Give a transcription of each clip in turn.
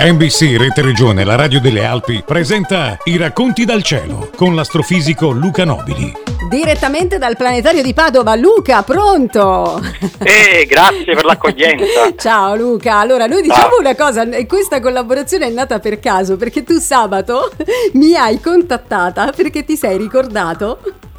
NBC Rete Regione, la radio delle Alpi, presenta I racconti dal cielo con l'astrofisico Luca Nobili. Direttamente dal planetario di Padova. Luca, pronto? Grazie per l'accoglienza. Ciao Luca, allora noi diciamo una cosa, questa collaborazione è nata per caso, perché tu sabato mi hai contattata perché ti sei ricordato...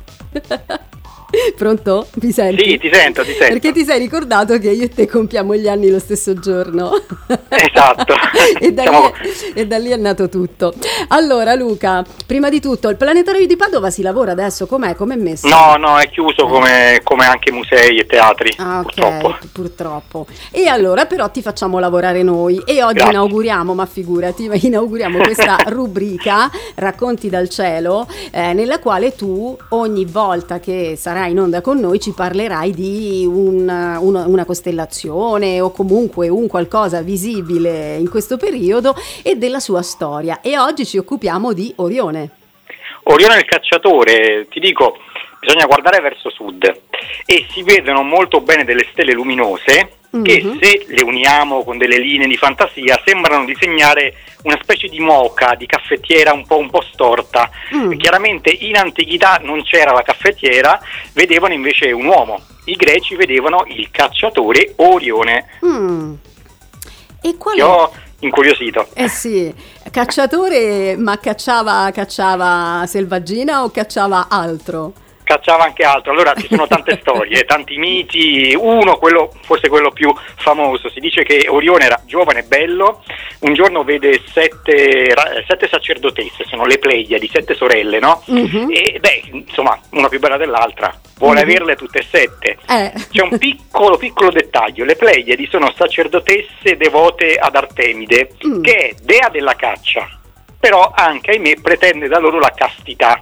Pronto? Mi senti? Sì, ti sento. Perché ti sei ricordato che io e te compiamo gli anni lo stesso giorno. Esatto. e da lì è nato tutto. Allora Luca, prima di tutto, il planetario di Padova si lavora adesso? Com'è messo? No, è chiuso come anche musei e teatri, purtroppo. E allora però ti facciamo lavorare noi e oggi Grazie. inauguriamo questa rubrica Racconti dal cielo, nella quale tu ogni volta che sarai in onda con noi ci parlerai di una costellazione o comunque un qualcosa visibile in questo periodo e della sua storia. E oggi ci occupiamo di Orione. Orione il cacciatore, ti dico, bisogna guardare verso sud e si vedono molto bene delle stelle luminose che se le uniamo con delle linee di fantasia sembrano disegnare una specie di moka, di caffettiera un po' storta. Chiaramente in antichità non c'era la caffettiera, vedevano invece un uomo. I greci vedevano il cacciatore Orione. E qual Ti ho incuriosito. sì, cacciatore, ma cacciava selvaggina o cacciava altro? Cacciava anche altro. Allora ci sono tante storie, tanti miti. Forse quello più famoso, si dice che Orione era giovane e bello, un giorno vede sette sacerdotesse, sono le Pleiadi, 7 sorelle, no? E insomma, una più bella dell'altra, vuole averle tutte e 7. C'è un piccolo dettaglio: le Pleiadi sono sacerdotesse devote ad Artemide, che è dea della caccia, però anche, ahimè, pretende da loro la castità.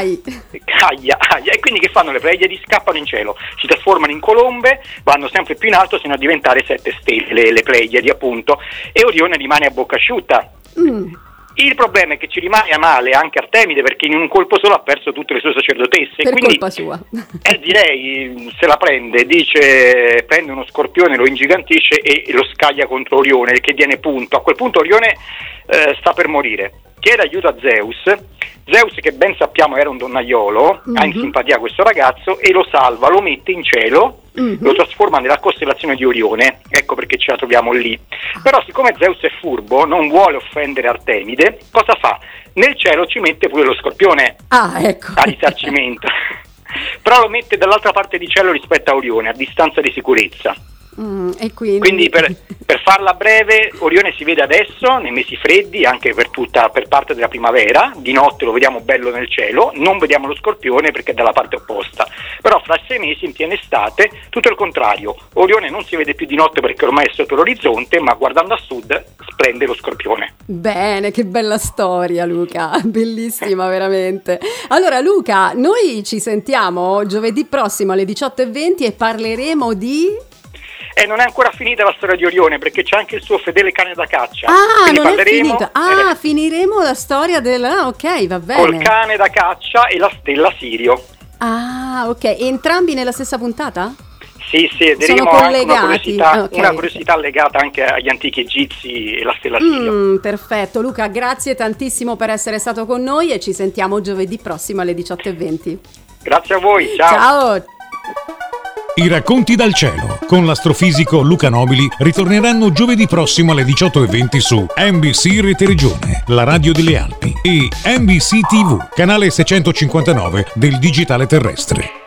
E quindi che fanno le Pleiadi? Scappano in cielo, si trasformano in colombe, vanno sempre più in alto sino a diventare 7 stelle, le Pleiadi appunto, e Orione rimane a bocca asciutta. Il problema è che ci rimane male anche Artemide, perché in un colpo solo ha perso tutte le sue sacerdotesse. Per quindi, colpa sua. Direi, se la prende, prende uno scorpione, lo ingigantisce e lo scaglia contro Orione, che viene punto. A quel punto Orione sta per morire, chiede aiuto a Zeus, che ben sappiamo era un donnaiolo, ha in simpatia questo ragazzo e lo salva, lo mette in cielo, lo trasforma nella costellazione di Orione, ecco perché ce la troviamo lì. Però siccome Zeus è furbo, non vuole offendere Artemide, cosa fa? Nel cielo ci mette pure lo scorpione a risarcimento, però lo mette dall'altra parte di cielo rispetto a Orione, a distanza di sicurezza. E quindi per farla breve, Orione si vede adesso nei mesi freddi, anche per parte della primavera. Di notte lo vediamo bello nel cielo, non vediamo lo scorpione perché è dalla parte opposta. Però fra 6 mesi, in piena estate, tutto il contrario: Orione non si vede più di notte perché ormai è sotto l'orizzonte, ma guardando a sud splende lo scorpione. Bene, che bella storia Luca, bellissima veramente. Allora Luca, noi ci sentiamo giovedì prossimo alle 18:20 e parleremo di... non è ancora finita la storia di Orione, perché c'è anche il suo fedele cane da caccia. Non è finita. Finiremo la storia ok, va bene. Col cane da caccia e la stella Sirio. Ok, entrambi nella stessa puntata? Sì, vedremo anche una curiosità legata anche agli antichi egizi e la stella Sirio. Perfetto, Luca, grazie tantissimo per essere stato con noi e ci sentiamo giovedì prossimo alle 18:20. Grazie a voi, ciao. I racconti dal cielo con l'astrofisico Luca Nobili ritorneranno giovedì prossimo alle 18:20 su NBC Rete Regione, la radio delle Alpi, e NBC TV, canale 659 del digitale terrestre.